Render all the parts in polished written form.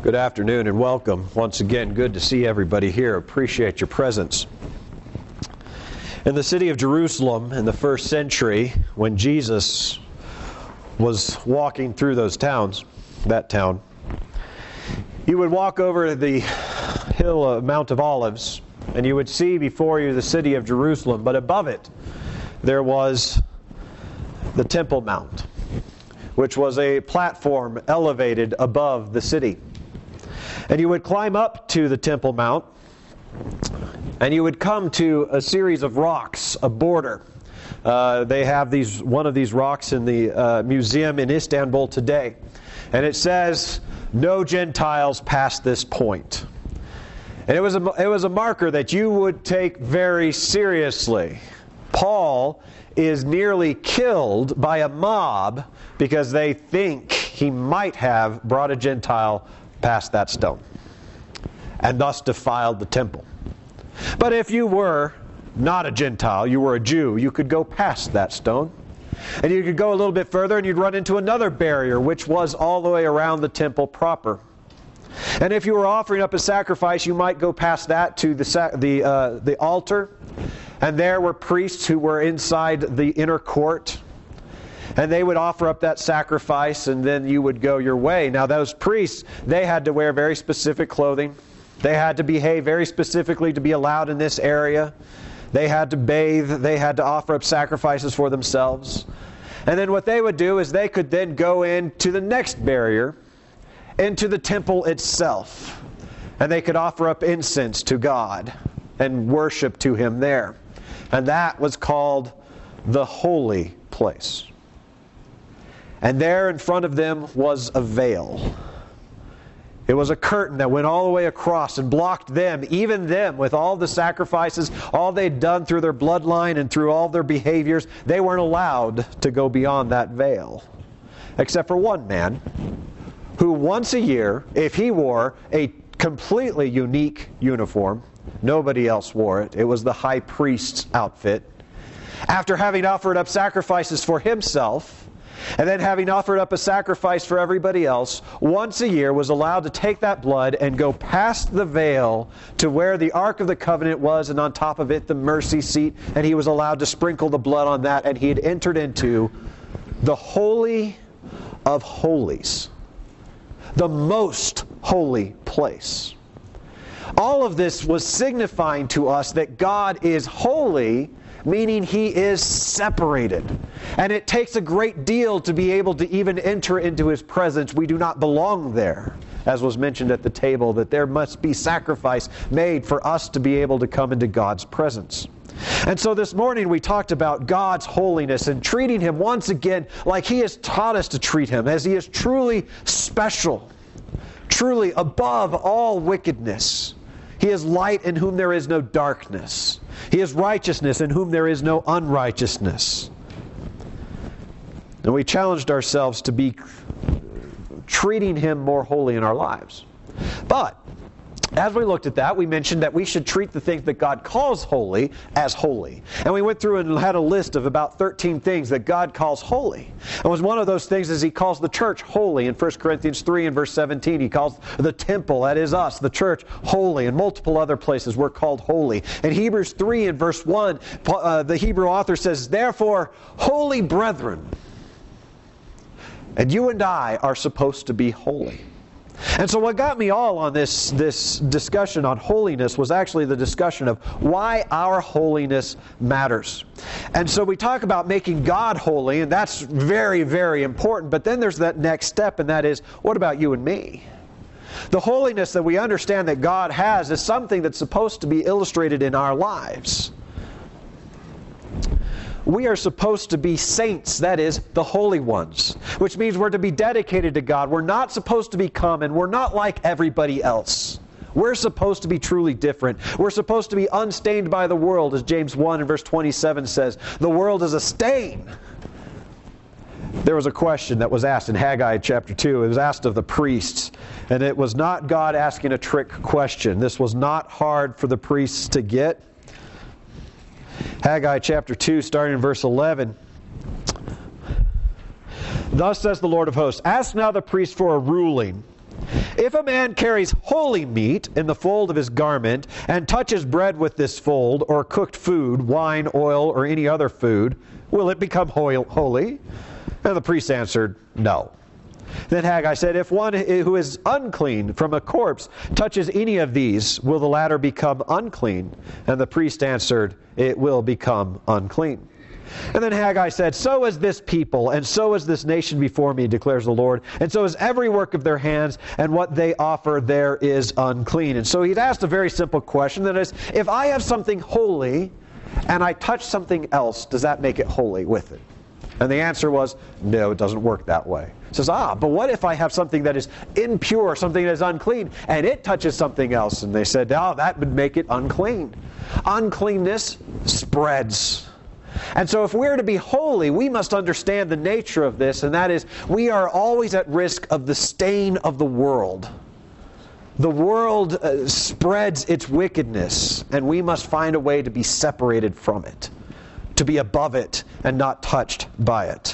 Good afternoon and welcome. Once again, good to see everybody here. Appreciate your presence. In the city of Jerusalem in the first century, when Jesus was walking through that town, you would walk over the hill of Mount of Olives, and you would see before you the city of Jerusalem, but above it there was the Temple Mount, which was a platform elevated above the city. And you would climb up to the Temple Mount, and you would come to a series of rocks, a border. They have one of these rocks in the museum in Istanbul today. And it says, "No Gentiles past this point." And it was a marker that you would take very seriously. Paul is nearly killed by a mob because they think he might have brought a Gentile past that stone and thus defiled the temple. But if you were not a Gentile, you were a Jew, you could go past that stone. And you could go a little bit further and you'd run into another barrier, which was all the way around the temple proper. And if you were offering up a sacrifice, you might go past that to the altar. And there were priests who were inside the inner court. And they would offer up that sacrifice, and then you would go your way. Now those priests, they had to wear very specific clothing. They had to behave very specifically to be allowed in this area. They had to bathe. They had to offer up sacrifices for themselves. And then what they would do is they could then go into the next barrier, into the temple itself. And they could offer up incense to God and worship to Him there. And that was called the holy place. And there in front of them was a veil. It was a curtain that went all the way across and blocked them, even them, with all the sacrifices, all they'd done through their bloodline and through all their behaviors. They weren't allowed to go beyond that veil. Except for one man, who once a year, if he wore a completely unique uniform, nobody else wore it. It was the high priest's outfit. After having offered up sacrifices for himself, and then having offered up a sacrifice for everybody else, once a year was allowed to take that blood and go past the veil to where the Ark of the Covenant was, and on top of it the mercy seat, and he was allowed to sprinkle the blood on that, and he had entered into the Holy of Holies, the most holy place. All of this was signifying to us that God is holy, meaning He is separated. And it takes a great deal to be able to even enter into His presence. We do not belong there, as was mentioned at the table, that there must be sacrifice made for us to be able to come into God's presence. And so this morning we talked about God's holiness and treating Him once again like He has taught us to treat Him, as He is truly special, truly above all wickedness. He is light in whom there is no darkness. He is righteousness in whom there is no unrighteousness. And we challenged ourselves to be treating Him more holy in our lives. But as we looked at that, we mentioned that we should treat the things that God calls holy as holy. And we went through and had a list of about 13 things that God calls holy. And was one of those things is He calls the church holy. In 1 Corinthians 3 and verse 17, He calls the temple, that is us, the church, holy. And multiple other places we're called holy. In Hebrews 3 and verse 1, the Hebrew author says, "Therefore, holy brethren," and you and I are supposed to be holy. And so what got me all on this discussion on holiness was actually the discussion of why our holiness matters. And so we talk about making God holy, and that's very, very important. But then there's that next step, and that is, what about you and me? The holiness that we understand that God has is something that's supposed to be illustrated in our lives. We are supposed to be saints, that is, the holy ones, which means we're to be dedicated to God. We're not supposed to be common. We're not like everybody else. We're supposed to be truly different. We're supposed to be unstained by the world, as James 1 and verse 27 says. The world is a stain. There was a question that was asked in Haggai chapter 2. It was asked of the priests, and it was not God asking a trick question. This was not hard for the priests to get. Haggai chapter 2, starting in verse 11. Thus says the Lord of hosts, ask now the priest for a ruling. If a man carries holy meat in the fold of his garment, and touches bread with this fold, or cooked food, wine, oil, or any other food, will it become holy? And the priest answered, no. Then Haggai said, if one who is unclean from a corpse touches any of these, will the latter become unclean? And the priest answered, it will become unclean. And then Haggai said, so is this people, and so is this nation before me, declares the Lord, and so is every work of their hands, and what they offer there is unclean. And so he's asked a very simple question, that is, if I have something holy, and I touch something else, does that make it holy with it? And the answer was, no, it doesn't work that way. He says, but what if I have something that is impure, something that is unclean, and it touches something else? And they said, that would make it unclean. Uncleanness spreads. And so if we're to be holy, we must understand the nature of this, and that is, we are always at risk of the stain of the world. The world spreads its wickedness, and we must find a way to be separated from it, to be above it and not touched by it.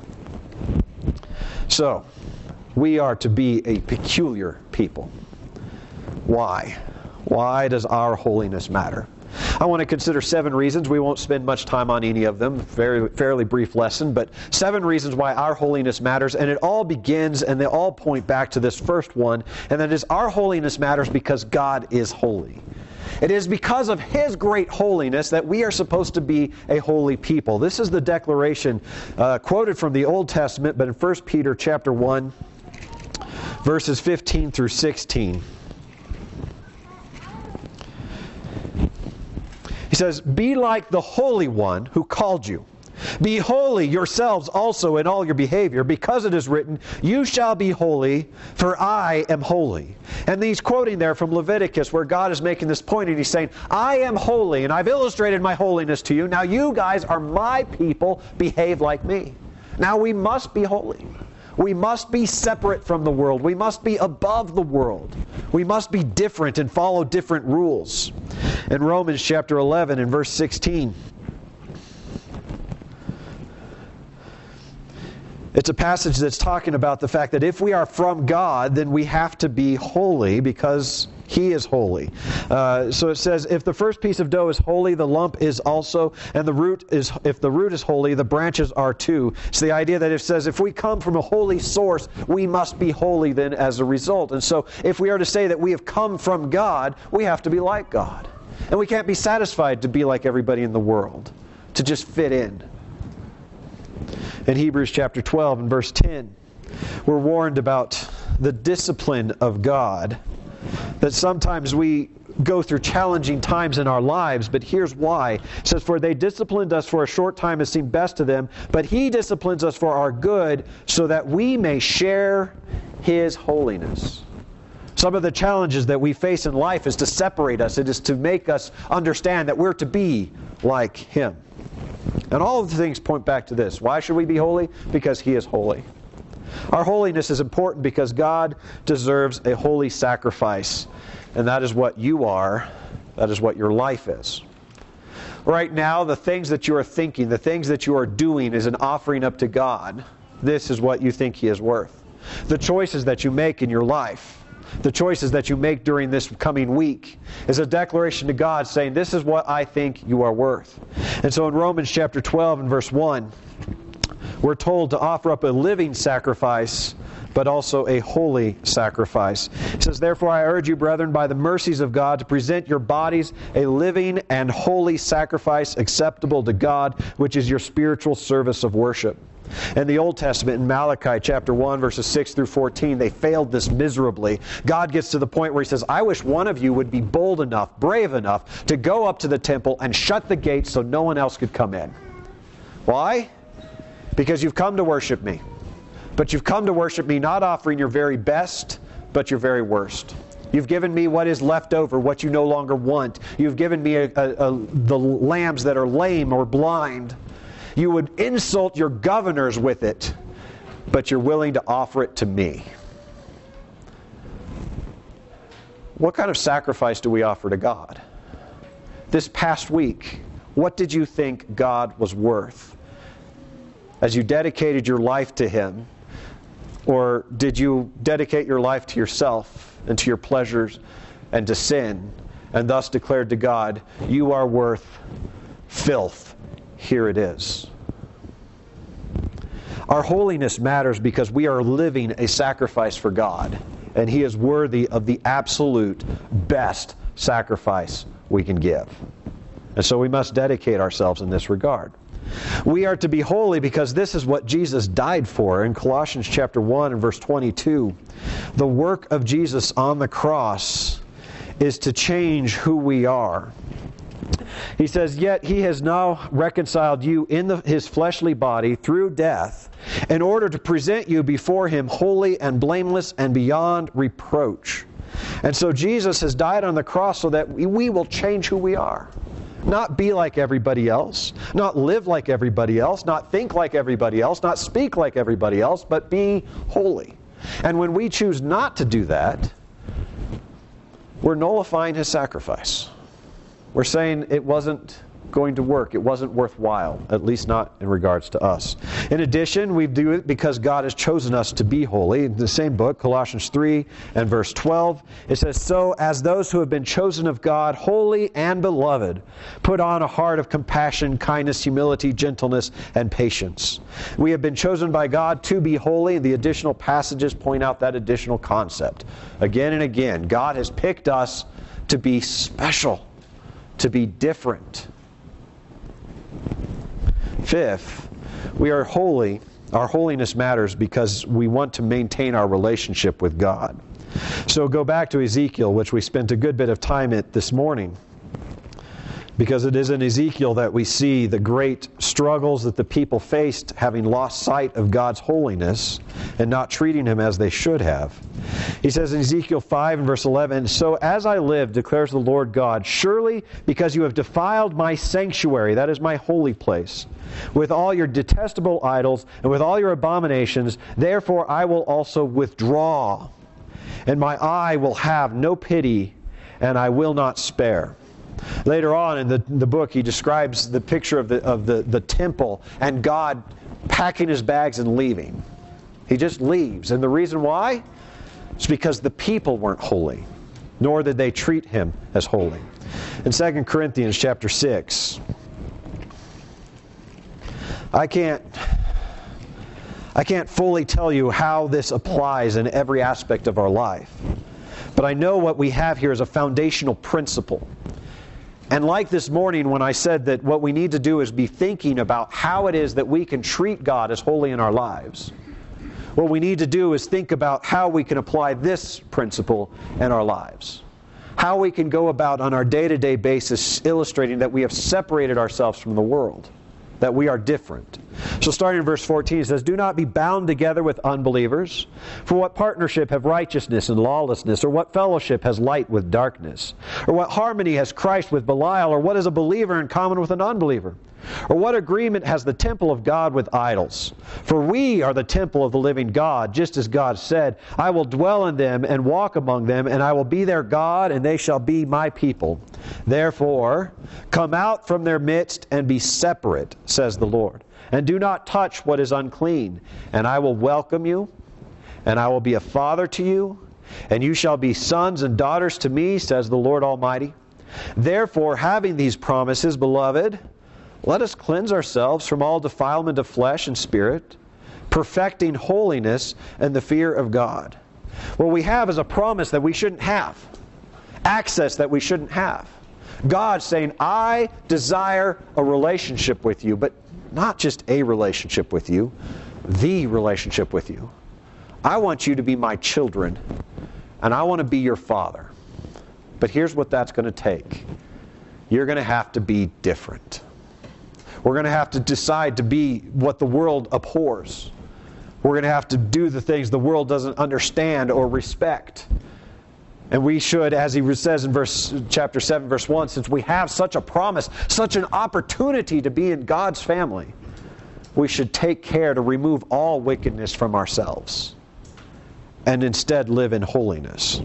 So, we are to be a peculiar people. Why? Why does our holiness matter? I want to consider 7 reasons. We won't spend much time on any of them. Fairly brief lesson, but 7 reasons why our holiness matters. And it all begins, and they all point back to this first one, and that is, our holiness matters because God is holy. It is because of His great holiness that we are supposed to be a holy people. This is the declaration quoted from the Old Testament, but in 1 Peter chapter 1, verses 15 through 16. He says, be like the Holy One who called you. Be holy yourselves also in all your behavior, because it is written, you shall be holy, for I am holy. And he's quoting there from Leviticus, where God is making this point, and he's saying, I am holy, and I've illustrated my holiness to you. Now you guys are my people, behave like me. Now we must be holy. We must be separate from the world. We must be above the world. We must be different and follow different rules. In Romans chapter 11 and verse 16, it's a passage that's talking about the fact that if we are from God, then we have to be holy because He is holy. So it says, if the first piece of dough is holy, the lump is also, and if the root is holy, the branches are too. It's the idea that it says if we come from a holy source, we must be holy then as a result. And so if we are to say that we have come from God, we have to be like God. And we can't be satisfied to be like everybody in the world, to just fit in. In Hebrews chapter 12 and verse 10, we're warned about the discipline of God, that sometimes we go through challenging times in our lives, but here's why. It says, for they disciplined us for a short time as seemed best to them, but He disciplines us for our good, so that we may share His holiness. Some of the challenges that we face in life is to separate us. It is to make us understand that we're to be like Him. And all of the things point back to this. Why should we be holy? Because He is holy. Our holiness is important because God deserves a holy sacrifice. And that is what you are. That is what your life is. Right now, the things that you are thinking, the things that you are doing is an offering up to God. This is what you think He is worth. The choices that you make in your life, the choices that you make during this coming week, is a declaration to God saying, this is what I think you are worth. And so in Romans chapter 12 and verse 1, we're told to offer up a living sacrifice, but also a holy sacrifice. It says, therefore I urge you, brethren, by the mercies of God, to present your bodies a living and holy sacrifice acceptable to God, which is your spiritual service of worship. In the Old Testament, in Malachi chapter 1, verses 6 through 14, they failed this miserably. God gets to the point where He says, I wish one of you would be bold enough, brave enough, to go up to the temple and shut the gates so no one else could come in. Why? Because you've come to worship Me. But you've come to worship Me not offering your very best, but your very worst. You've given Me what is left over, what you no longer want. You've given Me the lambs that are lame or blind. You would insult your governors with it, but you're willing to offer it to Me. What kind of sacrifice do we offer to God? This past week, what did you think God was worth? As you dedicated your life to Him, Or did you dedicate your life to yourself and to your pleasures and to sin, and thus declared to God, you are worth filth. Here it is. Our holiness matters because we are living a sacrifice for God, and He is worthy of the absolute best sacrifice we can give. And so we must dedicate ourselves in this regard. We are to be holy because this is what Jesus died for. In Colossians chapter 1 and verse 22, the work of Jesus on the cross is to change who we are. He says, yet He has now reconciled you in His fleshly body through death in order to present you before Him holy and blameless and beyond reproach. And so Jesus has died on the cross so that we will change who we are. Not be like everybody else, not live like everybody else, not think like everybody else, not speak like everybody else, but be holy. And when we choose not to do that, we're nullifying His sacrifice. We're saying it wasn't going to work. It wasn't worthwhile, at least not in regards to us. In addition, we do it because God has chosen us to be holy. In the same book, Colossians 3 and verse 12, it says, so as those who have been chosen of God, holy and beloved, put on a heart of compassion, kindness, humility, gentleness, and patience. We have been chosen by God to be holy, and the additional passages point out that additional concept. Again and again, God has picked us to be special, to be different. Fifth, we are holy. Our holiness matters because we want to maintain our relationship with God. So go back to Ezekiel, which we spent a good bit of time at this morning, because it is in Ezekiel that we see the great struggles that the people faced, having lost sight of God's holiness and not treating Him as they should have. He says in Ezekiel 5 and verse 11, so as I live, declares the Lord God, surely because you have defiled my sanctuary, that is my holy place, with all your detestable idols and with all your abominations, therefore I will also withdraw, and my eye will have no pity, and I will not spare. Later on in the book, he describes the picture of the temple and God packing His bags and leaving. He just leaves. And the reason why? It's because the people weren't holy, nor did they treat Him as holy. In 2 Corinthians chapter 6, I can't fully tell you how this applies in every aspect of our life. But I know what we have here is a foundational principle. And like this morning when I said that what we need to do is be thinking about how it is that we can treat God as holy in our lives, what we need to do is think about how we can apply this principle in our lives. How we can go about on our day-to-day basis illustrating that we have separated ourselves from the world, that we are different. So starting in verse 14, it says, do not be bound together with unbelievers. For what partnership have righteousness and lawlessness? Or what fellowship has light with darkness? Or what harmony has Christ with Belial? Or what is a believer in common with an unbeliever? Or what agreement has the temple of God with idols? For we are the temple of the living God, just as God said, I will dwell in them and walk among them, and I will be their God, and they shall be my people. Therefore, come out from their midst and be separate, says the Lord, and do not touch what is unclean, and I will welcome you, and I will be a father to you, and you shall be sons and daughters to me, says the Lord Almighty. Therefore, having these promises, beloved, let us cleanse ourselves from all defilement of flesh and spirit, perfecting holiness and the fear of God. What we have is a promise that we shouldn't have, access that we shouldn't have. God saying, I desire a relationship with you, but not just a relationship with you, the relationship with you. I want you to be my children, and I want to be your father. But here's what that's going to take. You're going to have to be different. We're going to have to decide to be what the world abhors. We're going to have to do the things the world doesn't understand or respect. And we should, as he says in chapter 7, verse 1, since we have such a promise, such an opportunity to be in God's family, we should take care to remove all wickedness from ourselves and instead live in holiness.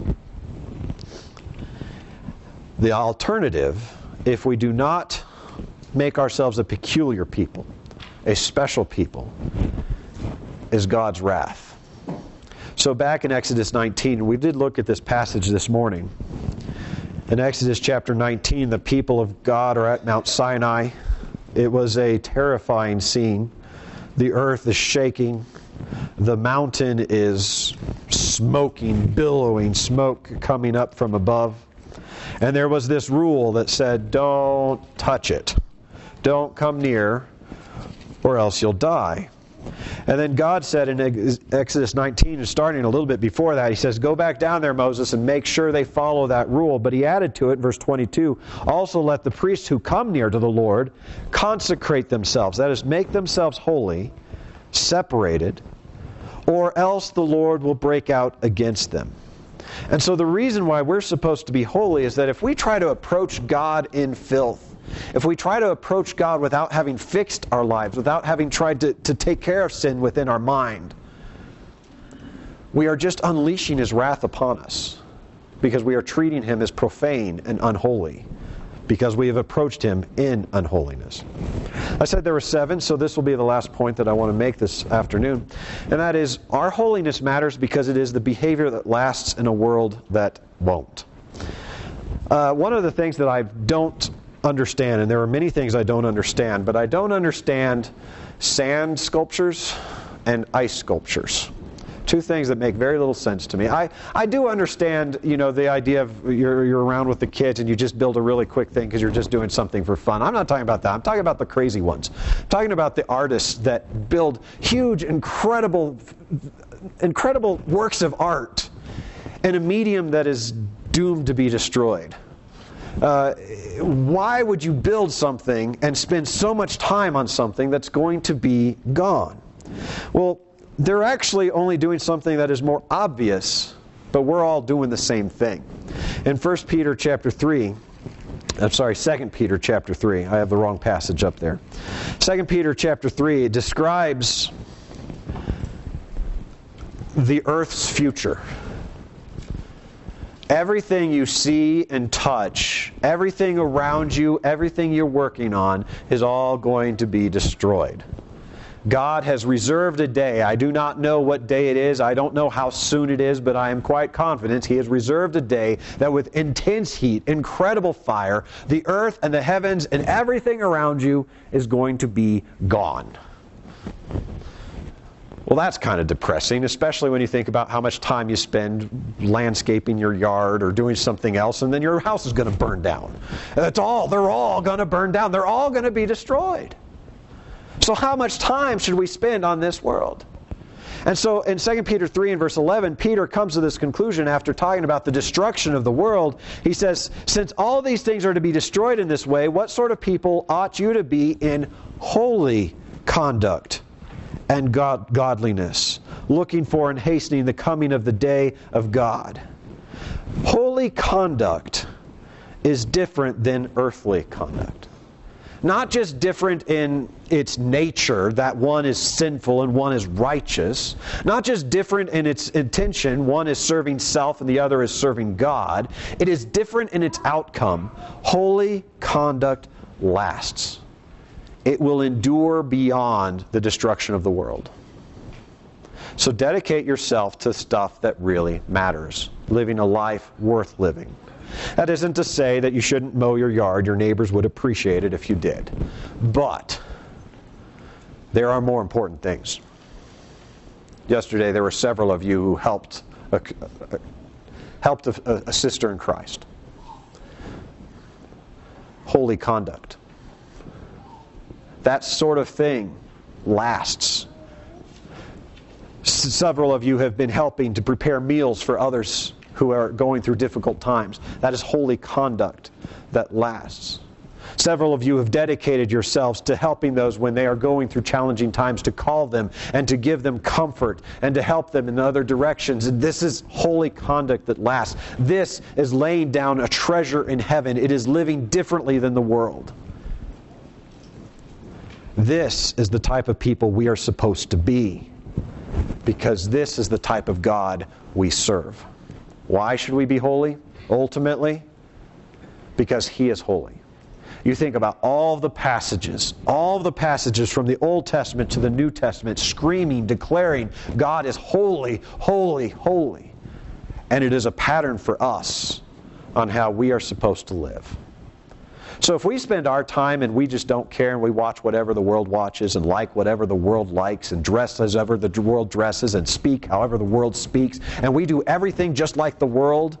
The alternative, if we do not make ourselves a peculiar people, a special people, is God's wrath. So back in Exodus 19, we did look at this passage this morning. In Exodus chapter 19, the people of God are at Mount Sinai. It was a terrifying scene. The earth is shaking. The mountain is smoking, billowing, smoke coming up from above. And there was this rule that said, don't touch it. Don't come near, or else you'll die. And then God said in Exodus 19, and starting a little bit before that, He says, go back down there, Moses, and make sure they follow that rule. But He added to it, verse 22, also let the priests who come near to the Lord consecrate themselves. That is, make themselves holy, separated, or else the Lord will break out against them. And so the reason why we're supposed to be holy is that if we try to approach God in filth, if we try to approach God without having fixed our lives, without having tried to take care of sin within our mind, we are just unleashing His wrath upon us because we are treating Him as profane and unholy because we have approached Him in unholiness. I said there were 7, so this will be the last point that I want to make this afternoon. And that is, our holiness matters because it is the behavior that lasts in a world that won't. One of the things that I don't understand, and there are many things I don't understand, but I don't understand sand sculptures and ice sculptures. Two things that make very little sense to me. I do understand, the idea of you're around with the kids and you just build a really quick thing because you're just doing something for fun. I'm not talking about that. I'm talking about the crazy ones. I'm talking about the artists that build huge, incredible works of art in a medium that is doomed to be destroyed. Why would you build something and spend so much time on something that's going to be gone? Well, they're actually only doing something that is more obvious, but we're all doing the same thing. In 2 Peter chapter 3, I have the wrong passage up there. 2 Peter chapter 3 describes the earth's future. Everything you see and touch, everything around you, everything you're working on is all going to be destroyed. God has reserved a day. I do not know what day it is. I don't know how soon it is, but I am quite confident He has reserved a day that with intense heat, incredible fire, the earth and the heavens and everything around you is going to be gone. Well, that's kind of depressing, especially when you think about how much time you spend landscaping your yard or doing something else, and then your house is going to burn down. They're all going to burn down. They're all going to be destroyed. So how much time should we spend on this world? And so in 2 Peter 3 and verse 11, Peter comes to this conclusion after talking about the destruction of the world. He says, since all these things are to be destroyed in this way, what sort of people ought you to be in holy conduct and godliness, looking for and hastening the coming of the day of God? Holy conduct is different than earthly conduct. Not just different in its nature, that one is sinful and one is righteous. Not just different in its intention, one is serving self and the other is serving God. It is different in its outcome. Holy conduct lasts. It will endure beyond the destruction of the world. So dedicate yourself to stuff that really matters. Living a life worth living. That isn't to say that you shouldn't mow your yard. Your neighbors would appreciate it if you did. But there are more important things. Yesterday there were several of you who helped a sister in Christ. Holy conduct. That sort of thing lasts. Several of you have been helping to prepare meals for others who are going through difficult times. That is holy conduct that lasts. Several of you have dedicated yourselves to helping those when they are going through challenging times, to call them and to give them comfort and to help them in other directions. And this is holy conduct that lasts. This is laying down a treasure in heaven. It is living differently than the world. This is the type of people we are supposed to be, because this is the type of God we serve. Why should we be holy? Ultimately, because He is holy. You think about all the passages from the Old Testament to the New Testament, screaming, declaring, God is holy, holy, holy. And it is a pattern for us on how we are supposed to live. So if we spend our time and we just don't care and we watch whatever the world watches and like whatever the world likes and dress as ever the world dresses and speak however the world speaks, and we do everything just like the world,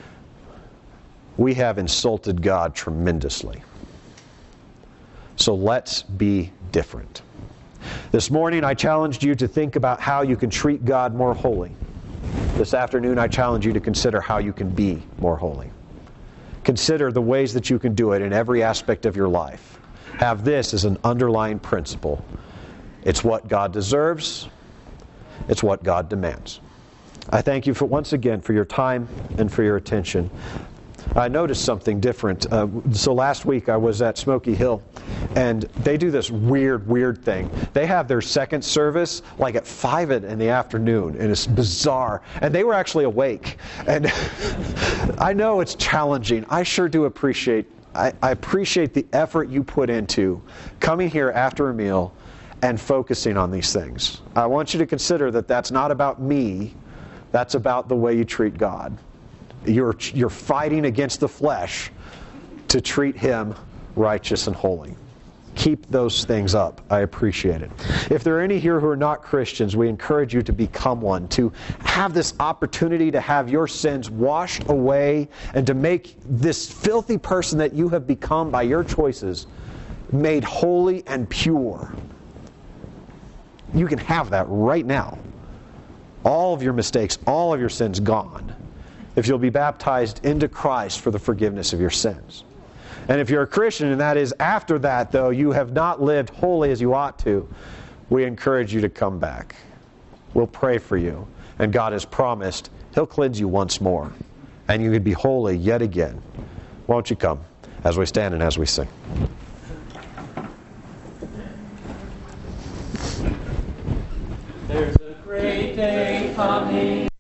we have insulted God tremendously. So let's be different. This morning I challenged you to think about how you can treat God more holy. This afternoon I challenge you to consider how you can be more holy. Consider the ways that you can do it in every aspect of your life. Have this as an underlying principle. It's what God deserves. It's what God demands. I thank you once again for your time and for your attention. I noticed something different. So last week I was at Smoky Hill, and they do this weird thing. They have their second service like at 5 in the afternoon, and it's bizarre. And they were actually awake. And I know it's challenging. I sure do appreciate I appreciate the effort you put into coming here after a meal and focusing on these things. I want you to consider that that's not about me. That's about the way you treat God. You're fighting against the flesh to treat Him righteous and holy. Keep those things up. I appreciate it. If there are any here who are not Christians, we encourage you to become one, to have this opportunity to have your sins washed away and to make this filthy person that you have become by your choices made holy and pure. You can have that right now. All of your mistakes, all of your sins gone, if you'll be baptized into Christ for the forgiveness of your sins. And if you're a Christian, and that is after that, though, you have not lived holy as you ought to, we encourage you to come back. We'll pray for you. And God has promised He'll cleanse you once more. And you can be holy yet again. Won't you come as we stand and as we sing? There's a great day coming.